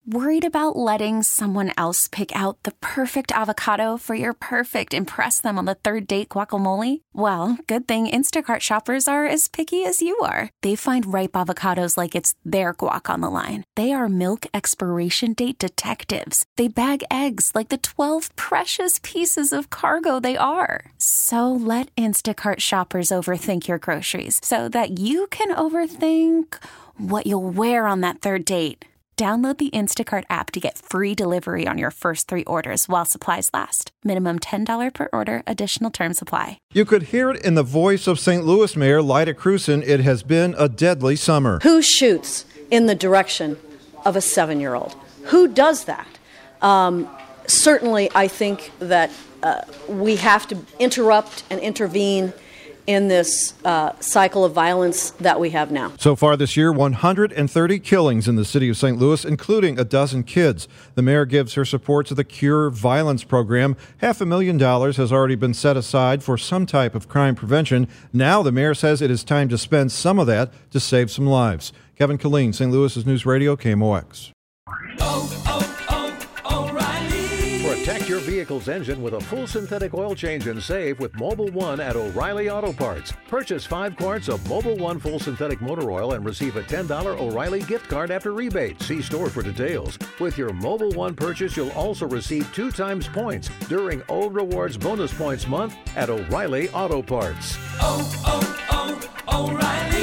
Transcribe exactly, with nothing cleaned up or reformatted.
Worried about letting someone else pick out the perfect avocado for your perfect impress them on the third date guacamole? Well, good thing Instacart shoppers are as picky as you are. They find ripe avocados like it's their guac on the line. They are milk expiration date detectives. They bag eggs like the twelve precious pieces of cargo they are. So let Instacart shoppers overthink your groceries so that you can overthink what you'll wear on that third date. Download the Instacart app to get free delivery on your first three orders while supplies last. Minimum ten dollars per order. Additional terms apply. You could hear it in the voice of Saint Louis Mayor Lyda Krewson. It has been a deadly summer. Who shoots in the direction of a seven-year-old? Who does that? Um, certainly, I think that uh, we have to interrupt and intervene in this uh, cycle of violence that we have now. So far this year, one hundred thirty killings in the city of Saint Louis, including a dozen kids. The mayor gives her support to the Cure Violence program. Half a million dollars has already been set aside for some type of crime prevention. Now the mayor says it is time to spend some of that to save some lives. Kevin Killeen, Saint Louis's News Radio, K M O X. Oh, oh, oh, O'Reilly. Protect your vehicle's engine with a full synthetic oil change and save with Mobil one at O'Reilly Auto Parts. Purchase five quarts of Mobil one full synthetic motor oil and receive a ten dollars O'Reilly gift card after rebate. See store for details. With your Mobil one purchase, you'll also receive two times points during O Rewards Bonus Points Month at O'Reilly Auto Parts. Oh, oh, oh, O'Reilly.